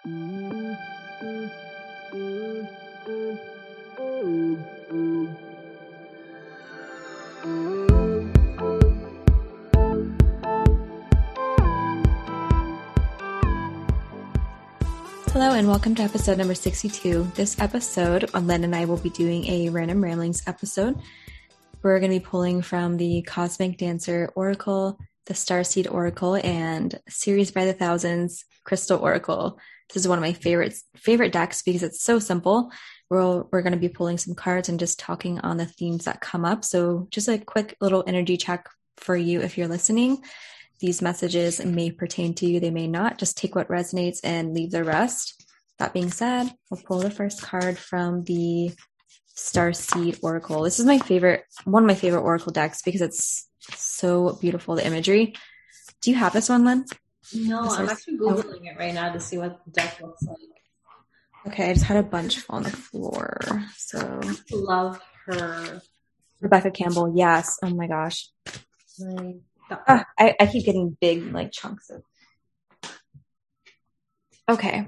Hello and welcome to episode number 62. This episode, Len and I will be doing a Random Ramblings episode. We're going to be pulling from the Cosmic Dancer Oracle, the Starseed Oracle, and Series by the Thousands Crystal Oracle. This is one of my favorite decks because it's so simple. We're going to be pulling some cards and just talking on the themes that come up. So just a quick little energy check for you if you're listening. These messages may pertain to you, they may not. Just take what resonates and leave the rest. That being said, we'll pull the first card from the Starseed Oracle. This is one of my favorite Oracle decks because it's so beautiful, the imagery. Do you have this one, Len? No, I'm actually Googling it right now to see what the deck looks like. Okay, I just had a bunch fall on the floor. So love her. Rebecca Campbell, yes. Oh my gosh. I keep getting big chunks of. Okay.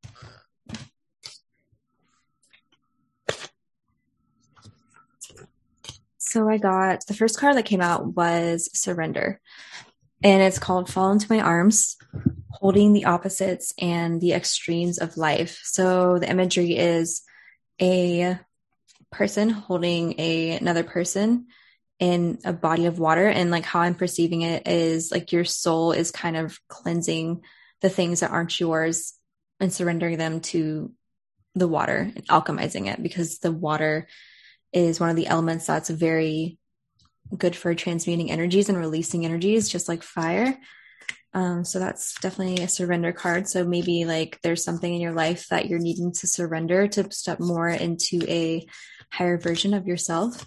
So I got the first card that came out was Surrender, and it's called Fall into My Arms, holding the opposites and the extremes of life. So the imagery is a person holding another person in a body of water, and how I'm perceiving it is your soul is kind of cleansing the things that aren't yours and surrendering them to the water and alchemizing it, because the water is one of the elements that's very good for transmuting energies and releasing energies, just like fire. So that's definitely a surrender card. So maybe there's something in your life that you're needing to surrender to step more into a higher version of yourself.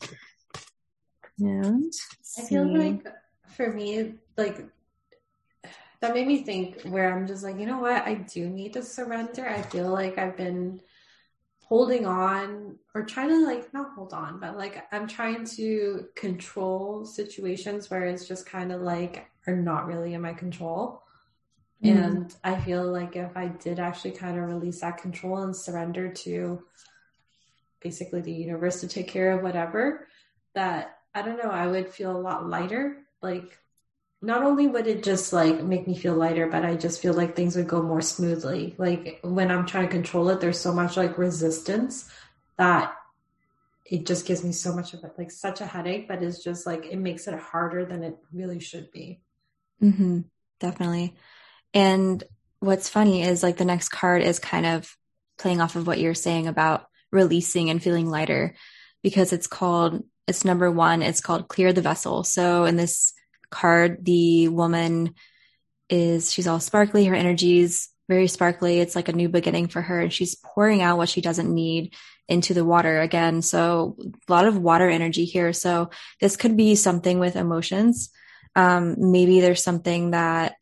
And I feel like for me, that made me think where I'm just you know what? I do need to surrender. I feel like I've been holding on or trying to not hold on, but I'm trying to control situations where it's just kind of are not really in my control. Mm. And I feel like if I did actually kind of release that control and surrender to basically the universe to take care of whatever, that I don't know, I would feel a lot lighter. Not only would it just make me feel lighter, but I just feel like things would go more smoothly. When I'm trying to control it, there's so much resistance that it just gives me so much of it, such a headache, but it's just it makes it harder than it really should be. Mm-hmm. Definitely. And what's funny is the next card is kind of playing off of what you're saying about releasing and feeling lighter, because it's number 1. It's called Clear the Vessel. So in this card, the woman she's all sparkly. Her energy's very sparkly. It's a new beginning for her, and she's pouring out what she doesn't need into the water again. So a lot of water energy here. So this could be something with emotions. Maybe there's something that,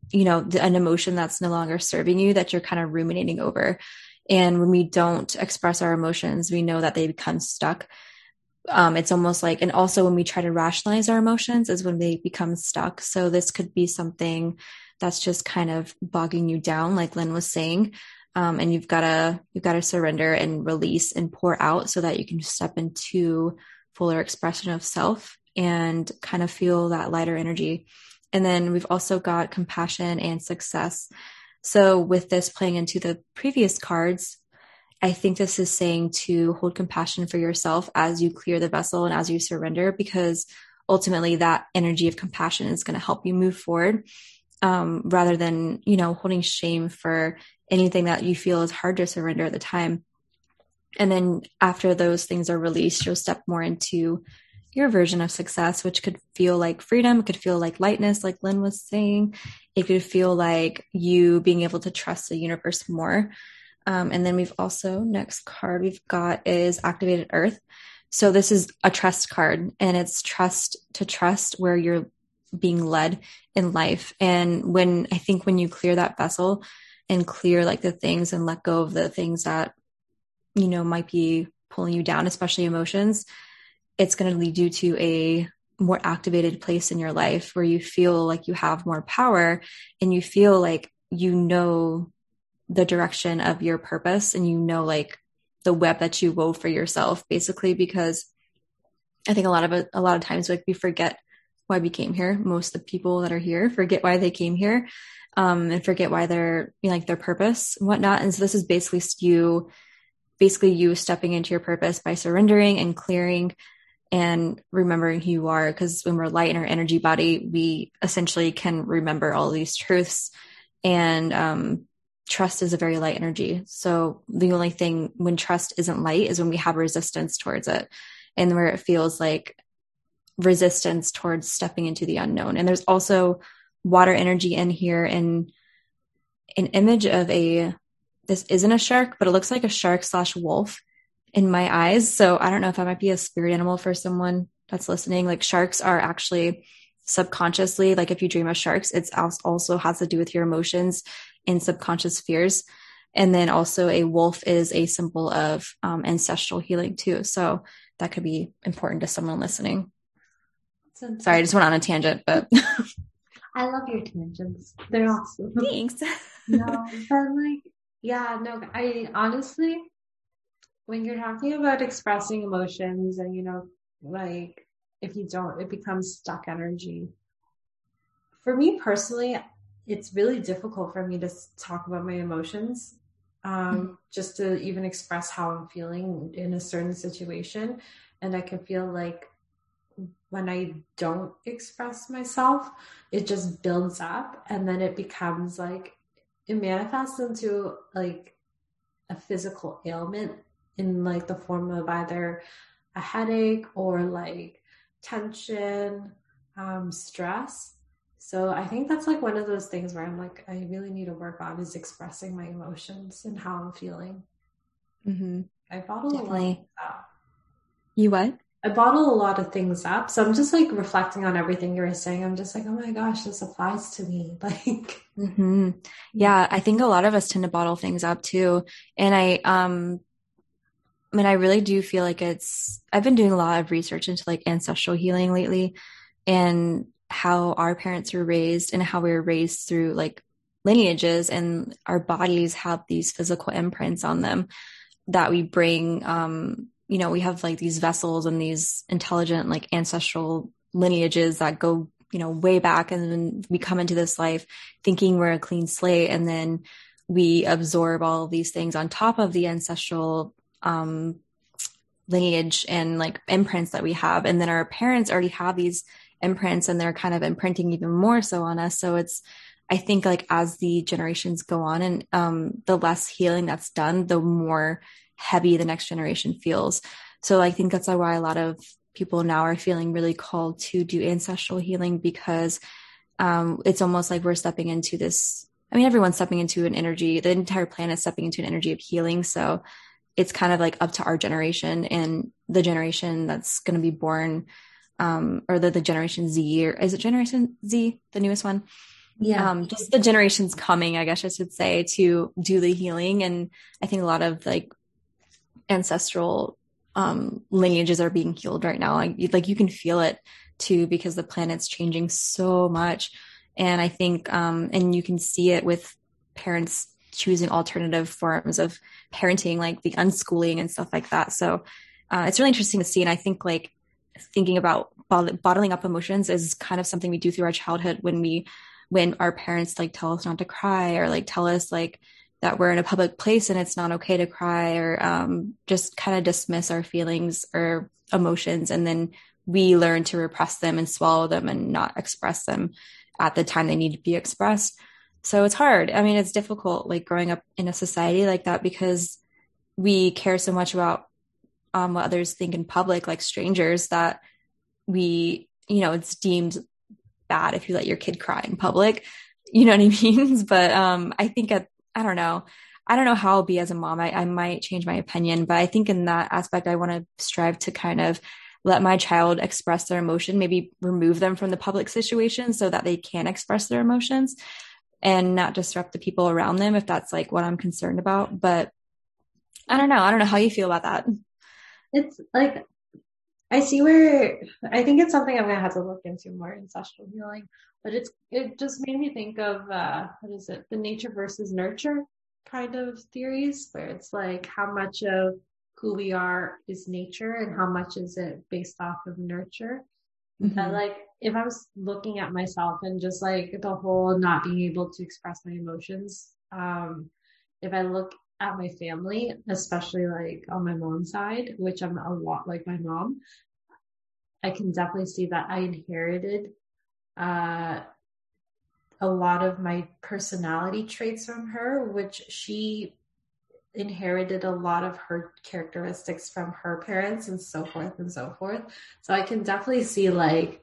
an emotion that's no longer serving you that you're kind of ruminating over. And when we don't express our emotions, we know that they become stuck. It's almost and also when we try to rationalize our emotions is when they become stuck. So this could be something that's just kind of bogging you down, like Lynn was saying. And you've got to surrender and release and pour out so that you can step into fuller expression of self and kind of feel that lighter energy. And then we've also got compassion and success. So with this playing into the previous cards, I think this is saying to hold compassion for yourself as you clear the vessel and as you surrender, because ultimately that energy of compassion is going to help you move forward, rather than, holding shame for anything that you feel is hard to surrender at the time. And then after those things are released, you'll step more into your version of success, which could feel like freedom. It could feel like lightness, like Lynn was saying. It could feel like you being able to trust the universe more. And then we've also, next card we've got is Activated Earth. So this is a trust card, and it's trust where you're being led in life. And when you clear that vessel and clear the things and let go of the things that, might be pulling you down, especially emotions, it's going to lead you to a more activated place in your life where you feel like you have more power and you feel like the direction of your purpose, and you know, like the web that you wove for yourself, basically, because I think a lot of times, like, we forget why we came here. Most of the people that are here forget why they came here, and forget why they're, you know, like, their purpose and whatnot. And so this is basically you stepping into your purpose by surrendering and clearing and remembering who you are. Because when we're light in our energy body, we essentially can remember all these truths. And trust is a very light energy. So the only thing when trust isn't light is when we have resistance towards it, and where it feels like resistance towards stepping into the unknown. And there's also water energy in here, and an image of this isn't a shark, but it looks like a shark / wolf in my eyes. So I don't know if that might be a spirit animal for someone that's listening. Like, sharks are actually subconsciously, like, if you dream of sharks, it's also has to do with your emotions and subconscious fears. And then also a wolf is a symbol of ancestral healing too. So that could be important to someone listening. Sorry, I just went on a tangent, but I love your tangents. They're awesome. Thanks. No, but like, yeah, no, I honestly, when you're talking about expressing emotions and, you know, like, if you don't, it becomes stuck energy. For me personally, it's really difficult for me to talk about my emotions, just to even express how I'm feeling in a certain situation. And I can feel like when I don't express myself, it just builds up, and then it becomes like, it manifests into like a physical ailment in like the form of either a headache or like tension, stress. So I think that's like one of those things where I'm like, I really need to work on is expressing my emotions and how I'm feeling. Mm-hmm. I bottle Definitely. a lot up. You what? I bottle a lot of things up. So I'm just like reflecting on everything you were saying. I'm just like, oh my gosh, this applies to me. Like, Mm-hmm. Yeah, I think a lot of us tend to bottle things up too. And I mean, I really do feel like I've been doing a lot of research into like ancestral healing lately, and how our parents were raised and how we were raised through like lineages, and our bodies have these physical imprints on them that we bring. You know, we have like these vessels and these intelligent like ancestral lineages that go, you know, way back, and then we come into this life thinking we're a clean slate, and then we absorb all of these things on top of the ancestral um lineage and like imprints that we have. And then our parents already have these imprints, and they're kind of imprinting even more so on us. So I think like as the generations go on, and the less healing that's done, the more heavy the next generation feels. So I think that's why a lot of people now are feeling really called to do ancestral healing, because it's almost like we're stepping into this. I mean, everyone's stepping into an energy, the entire planet stepping into an energy of healing. So it's kind of like up to our generation and the generation that's going to be born, or the Generation Z, or is it Generation Z, the newest one? yeah. Just the generations coming, I guess I should say, to do the healing. And I think a lot of like ancestral lineages are being healed right now. Like you can feel it too, because the planet's changing so much. And I think, and you can see it with parents choosing alternative forms of parenting, like the unschooling and stuff like that. So it's really interesting to see. And I think like thinking about bottling up emotions is kind of something we do through our childhood, when our parents like tell us not to cry, or like tell us like that we're in a public place and it's not okay to cry, or just kind of dismiss our feelings or emotions. And then we learn to repress them and swallow them and not express them at the time they need to be expressed. So it's hard. I mean, it's difficult like growing up in a society like that, because we care so much about what others think in public, like strangers, that you know, it's deemed bad if you let your kid cry in public. You know what I mean? But I think I don't know. I don't know how I'll be as a mom. I might change my opinion, but I think in that aspect, I want to strive to kind of let my child express their emotion, maybe remove them from the public situation so that they can express their emotions and not disrupt the people around them, if that's like what I'm concerned about. But I don't know. I don't know how you feel about that. It's like, I see where, I think it's something I'm gonna have to look into more, ancestral healing. But it just made me think of what is it? The nature versus nurture. kind of theories where it's like how much of who we are is nature and how much is it based off of nurture. But Mm-hmm. like if I was looking at myself and just like the whole not being able to express my emotions, if I look at my family, especially like on my mom's side, which I'm a lot like my mom, I can definitely see that I inherited uh, a lot of my personality traits from her, which she inherited a lot of her characteristics from her parents and so forth and so forth. So I can definitely see like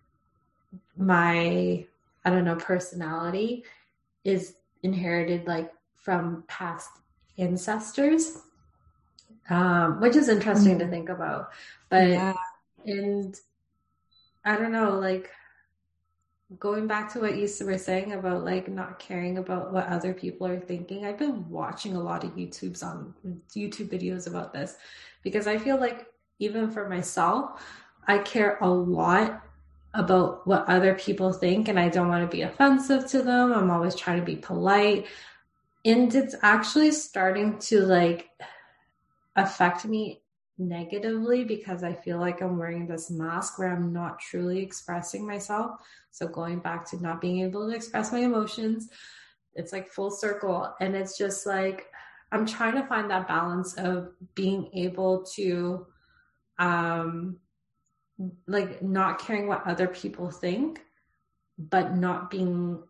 my, I don't know, personality is inherited like from past ancestors, which is interesting to Mm. think about. But, Yeah. and I don't know, like going back to what you were saying about like not caring about what other people are thinking, I've been watching a lot of YouTube videos about this because I feel like even for myself, I care a lot about what other people think and I don't want to be offensive to them. I'm always trying to be polite. And it's actually starting to like affect me negatively because I feel like I'm wearing this mask where I'm not truly expressing myself. So going back to not being able to express my emotions, it's like full circle. And it's just like I'm trying to find that balance of being able to um like not caring what other people think, but not being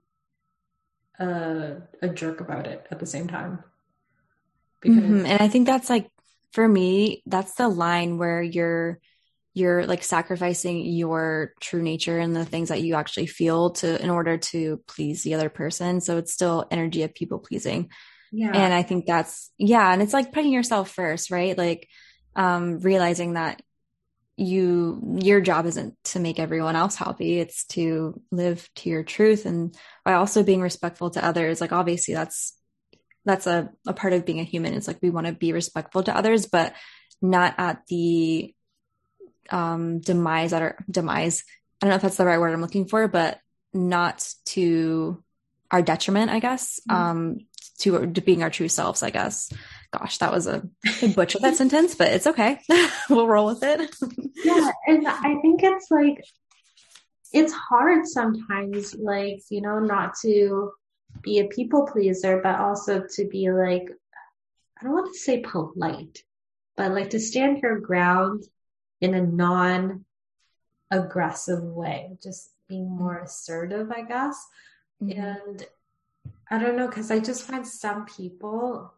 a jerk about it at the same time. Because And I think that's like, for me, that's the line where you're like sacrificing your true nature and the things that you actually feel to in order to please the other person. So it's still energy of people pleasing. yeah, And I think that's, yeah, and it's like putting yourself first, right? Like realizing that your job isn't to make everyone else happy, it's to live to your truth, and by also being respectful to others. Like obviously that's a part of being a human. It's like we want to be respectful to others, but not at the demise at our demise. I don't know if that's the right word I'm looking for, but not to our detriment, I guess. To being our true selves, I guess. Gosh, that was I butchered that sentence, but it's okay. We'll roll with it. yeah, and I think it's like it's hard sometimes, like, you know, not to be a people pleaser, but also to be like, I don't want to say polite, but like to stand your ground in a non aggressive way, just being more assertive, I guess. Mm-hmm. And I don't know, because I just find some people,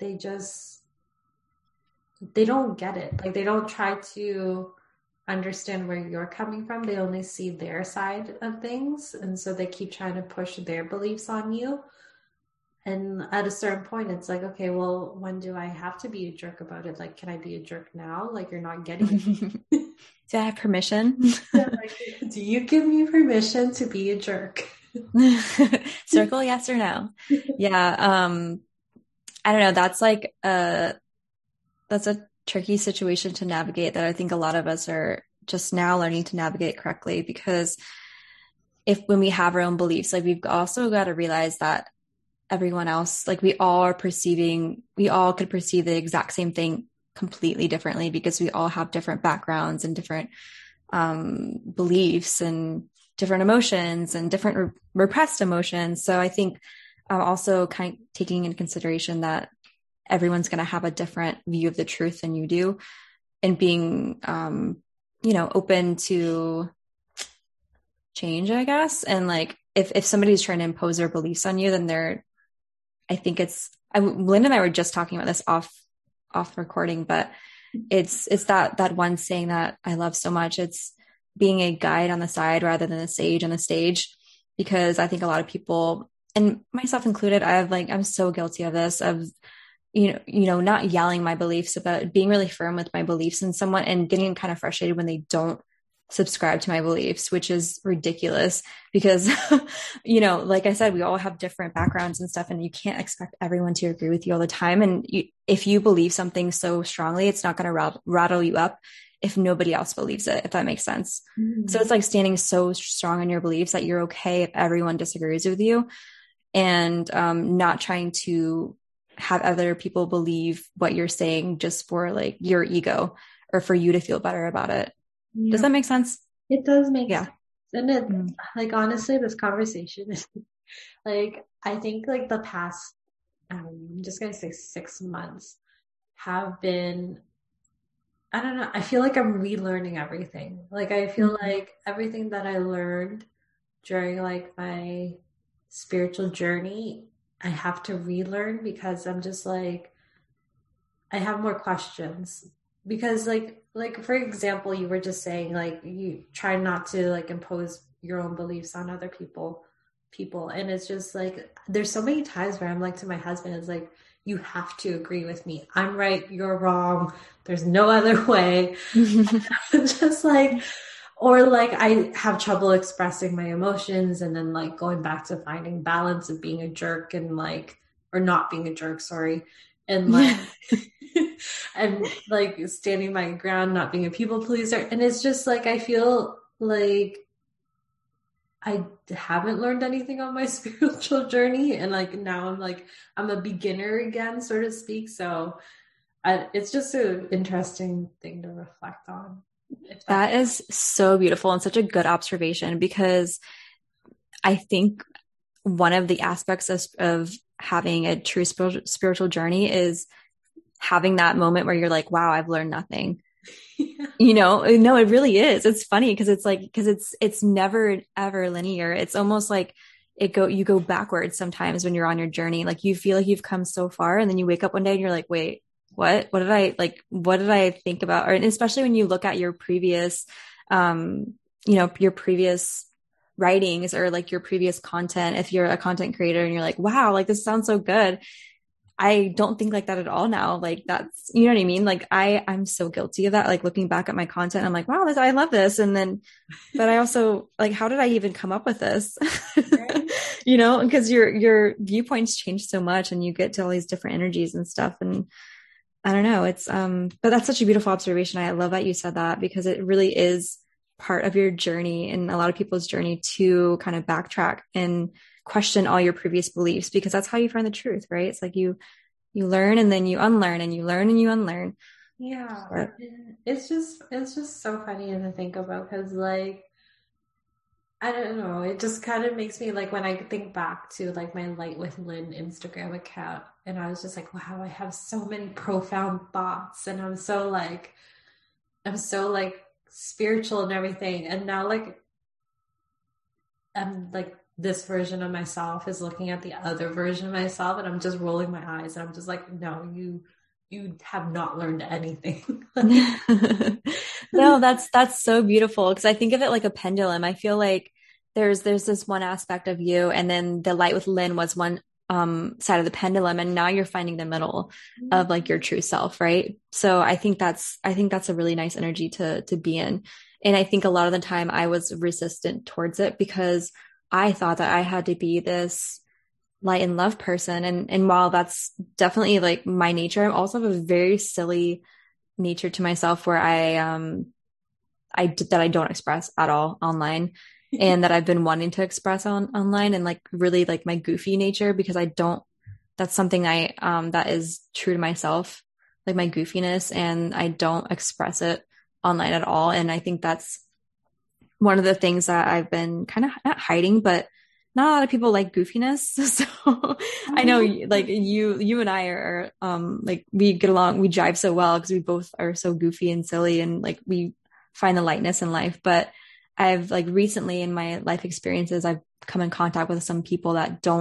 they don't get it. Like they don't try to understand where you're coming from. They only see their side of things. And so they keep trying to push their beliefs on you. And at a certain point, it's like, okay, well, when do I have to be a jerk about it? Like, can I be a jerk now? Like, you're not getting it. Do I have permission? Yeah, like, do you give me permission to be a jerk? Circle yes or no. Yeah. I don't know. That's a tricky situation to navigate that I think a lot of us are just now learning to navigate correctly, because if when we have our own beliefs, like we've also got to realize that everyone else, like we all could perceive the exact same thing completely differently, because we all have different backgrounds and different beliefs and different emotions and different repressed emotions. So I think also kind of taking into consideration that everyone's going to have a different view of the truth than you do, and being, open to change, I guess. And like, if somebody's trying to impose their beliefs on you, then I think Lynn and I were just talking about this off recording, but it's that one saying that I love so much. It's being a guide on the side rather than a sage on the stage, because I think a lot of people, and myself included, I'm so guilty of this, of not yelling my beliefs, but being really firm with my beliefs in someone and getting kind of frustrated when they don't subscribe to my beliefs, which is ridiculous because, like I said, we all have different backgrounds and stuff, and you can't expect everyone to agree with you all the time. And if you believe something so strongly, it's not going to rattle you up if nobody else believes it, if that makes sense. Mm-hmm. So it's like standing so strong in your beliefs that you're okay if everyone disagrees with you, and not trying to have other people believe what you're saying just for like your ego or for you to feel better about it. Does Yeah, that make sense? it does make Yeah. sense. And it, Mm. like, honestly, this conversation is like, I think like the past, I'm just gonna say 6 months have been, I don't know, I feel like I'm relearning everything. Like, I feel Mhm. like everything that I learned during like my spiritual journey, I have to relearn because I'm just like, I have more questions. Because like for example, you were just saying like you try not to like impose your own beliefs on other people. And it's just like there's so many times where I'm like to my husband, it's like, you have to agree with me. I'm right, you're wrong. There's no other way. Just like, or like I have trouble expressing my emotions and then like going back to finding balance of being a jerk and like, or not being a jerk, sorry. And like, and like standing my ground, not being a people pleaser. And it's just like, I feel like I haven't learned anything on my spiritual journey. And like now I'm like, I'm a beginner again, so to speak. So it's just an interesting thing to reflect on. If that That is so beautiful and such a good observation because I think one of the aspects of having a true spiritual journey is having that moment where you're like, wow, I've learned nothing. yeah. No, it really is. It's funny because it's like, because it's never ever linear. It's almost like you go backwards sometimes when you're on your journey. Like you feel like you've come so far and then you wake up one day and you're like, wait, what did I think about? Or and especially when you look at your previous, um, your previous writings or like your previous content, if you're a content creator and you're like, wow, like this sounds so good. I don't think like that at all now. Like that's, you know what I mean? Like I'm so guilty of that. Like looking back at my content, I'm like, wow, I love this. And then, but I also like, how did I even come up with this? Right? Because your viewpoints change so much and you get to all these different energies and stuff. And I don't know. But that's such a beautiful observation. I love that you said that because it really is part of your journey and a lot of people's journey to kind of backtrack and question all your previous beliefs because that's how you find the truth, right? It's like you learn and then you unlearn and you learn and you unlearn. Yeah. But It's just so funny to think about because like I don't know, it just kind of makes me like when I think back to like my Light with Lynn Instagram account and I was just like, wow, I have so many profound thoughts and I'm so like spiritual and everything. And now like I'm like this version of myself is looking at the other version of myself and I'm just rolling my eyes and I'm just like, no, you have not learned anything. Like, no, that's so beautiful because I think of it like a pendulum. I feel like there's this one aspect of you, and then the light with Lynn was one side of the pendulum, and now you're finding the middle of like your true self, right? So I think that's a really nice energy to be in. And I think a lot of the time I was resistant towards it because I thought that I had to be this light and love person. And while that's definitely like my nature, I also have a very silly nature to myself where that I don't express at all online and that I've been wanting to express online and like really like my goofy nature because I don't that's something that is true to myself, like my goofiness, and I don't express it online at all. And I think that's one of the things that I've been kind of not hiding, but not a lot of people like goofiness. So I know like you and I are like we get along, we jive so well because we both are so goofy and silly and like we find the lightness in life. But I've like recently in my life experiences, I've come in contact with some people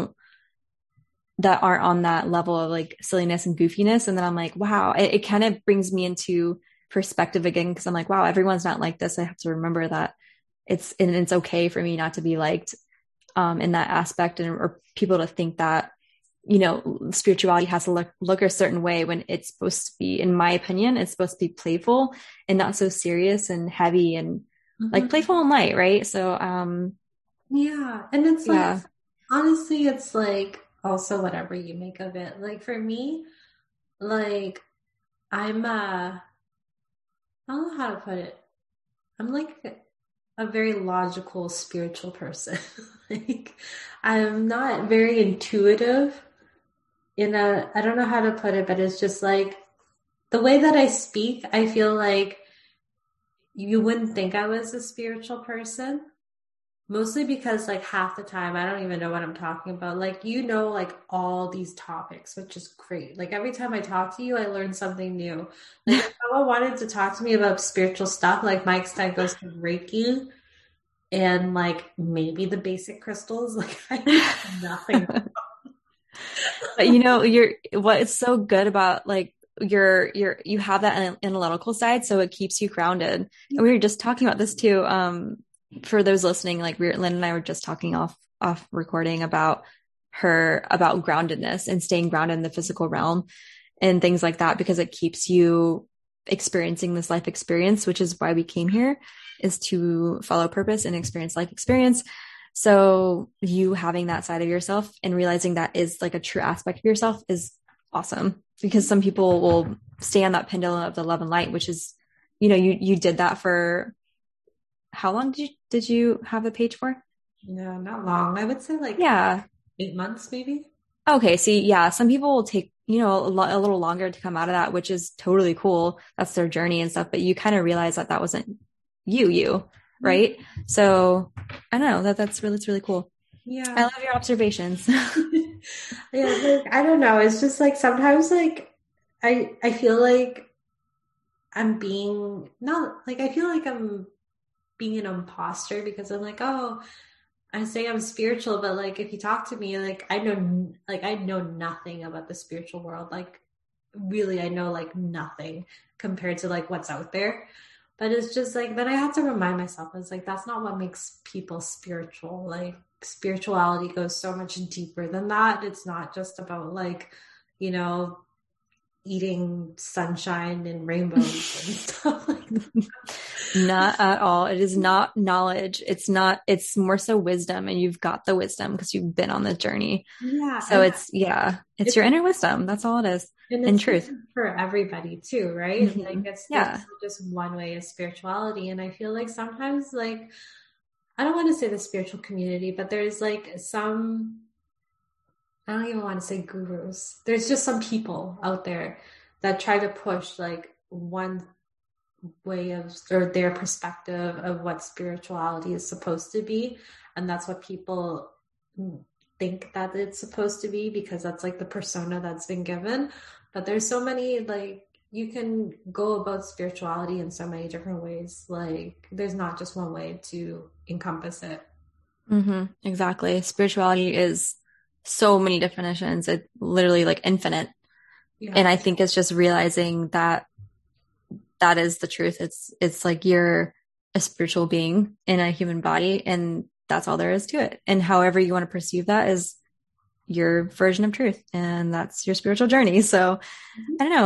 that aren't on that level of like silliness and goofiness. And then I'm like, wow, it kind of brings me into perspective again because I'm like, wow, everyone's not like this. I have to remember that it's okay for me not to be liked in that aspect and or people to think that spirituality has to look a certain way when it's supposed to be, in my opinion, it's supposed to be playful and not so serious and heavy and like Mhm. playful and light, right? So Yeah. And it's like, yeah. honestly, it's like also whatever you make of it. Like for me, like I'm I don't know how to put it. I'm like a very logical spiritual person. Like I'm not very intuitive I don't know how to put it, but it's just like the way that I speak, I feel like you wouldn't think I was a spiritual person. Mostly because like half the time I don't even know what I'm talking about. Like like all these topics, which is great. Like every time I talk to you, I learn something new. Like if someone wanted to talk to me about spiritual stuff, like my extent goes to Reiki and like maybe the basic crystals. Like I know nothing. But what is so good about like you have that analytical side, so it keeps you grounded. And we were just talking about this too. For those listening, like Lynn and I were just talking off recording about about groundedness and staying grounded in the physical realm and things like that, because it keeps you experiencing this life experience, which is why we came here, is to follow purpose and experience life experience. So you having that side of yourself and realizing that is like a true aspect of yourself is awesome, because some people will stay on that pendulum of the love and light, which is, you did that for how long did you have the page for? No, not long. I would say like Yeah. 8 months maybe. Okay. See, yeah, some people will take, a little longer to come out of that, which is totally cool. That's their journey and stuff. But you kind of realize that wasn't you, right? So I don't know, that's really cool. I Yeah. love your observations. Yeah, like I don't know. It's just like sometimes like I feel like I'm being not like I feel like I'm being an imposter because I'm like, oh, I say I'm spiritual, but like if you talk to me, like I know nothing about the spiritual world. Like really I know like nothing compared to like what's out there. But it's just like then I have to remind myself, it's like that's not what makes people spiritual. Like spirituality goes so much deeper than that. It's not just about like, you know, eating sunshine and rainbows and stuff like that. Not at all. It is not knowledge. It's more so wisdom, and you've got the wisdom because you've been on the journey. Yeah, So and it's it's your inner wisdom. That's all it is. and And it's truth. different for everybody too, right? Like Hmm. there's Yeah. not just one way of spirituality. And I feel like sometimes like I don't want to say the spiritual community, but there's like some I don't even want to say gurus. There's just some people out there that try to push like one way of or their perspective of what spirituality is supposed to be, and that's what people think that it's supposed to be because that's like the persona that's been given. But there's so many like you can go about spirituality in so many different ways. Like there's not just one way to encompass it. Exactly. Spirituality is so many definitions. It's literally like infinite. And Yeah. I think it's just realizing that that is the truth. It's like you're a spiritual being in a human body, and that's all there is to it. And however you want to perceive that is your version of truth, and that's your spiritual journey. So I don't know.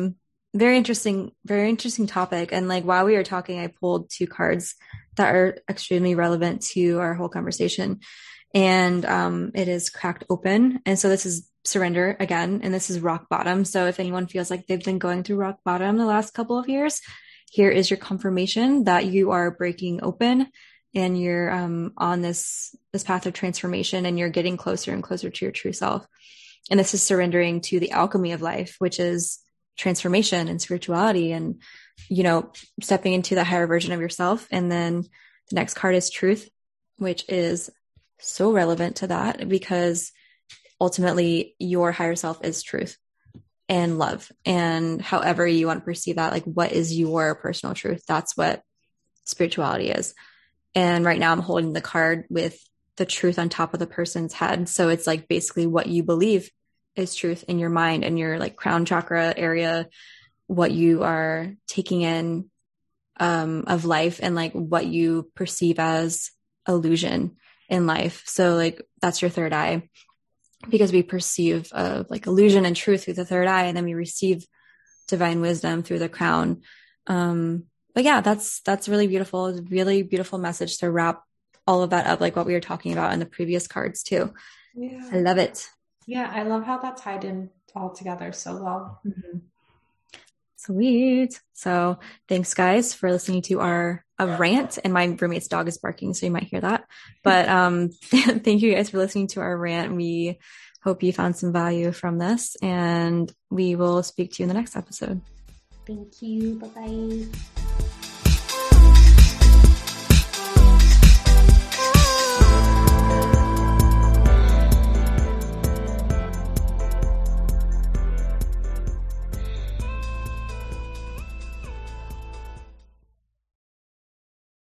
Very interesting topic. And like while we were talking, I pulled two cards that are extremely relevant to our whole conversation. And it is cracked open. And so this is surrender again, and this is rock bottom. So if anyone feels like they've been going through rock bottom the last couple of years, here is your confirmation that you are breaking open and you're on this path of transformation, and you're getting closer and closer to your true self. And this is surrendering to the alchemy of life, which is transformation and spirituality, and stepping into the higher version of yourself. And then the next card is truth, which is so relevant to that, because ultimately your higher self is truth and love. And however you want to perceive that, like what is your personal truth, that's what spirituality is. And right now I'm holding the card with the truth on top of the person's head. So it's like basically what you believe is truth in your mind and your like crown chakra area, what you are taking in of life, and like what you perceive as illusion in life. So like that's your third eye, because we perceive like illusion and truth through the third eye, and then we receive divine wisdom through the crown. But yeah, that's really beautiful. It's a really beautiful message to wrap all of that up, like what we were talking about in the previous cards too. Yeah. I love it. Yeah, I love how that tied in all together so well. Mm-hmm. Sweet. So thanks guys for listening to our a rant, and my roommate's dog is barking, so you might hear that. But thank you guys for listening to our rant. We Hope you found some value from this, and we will speak to you in the next episode. Thank you. Bye-bye.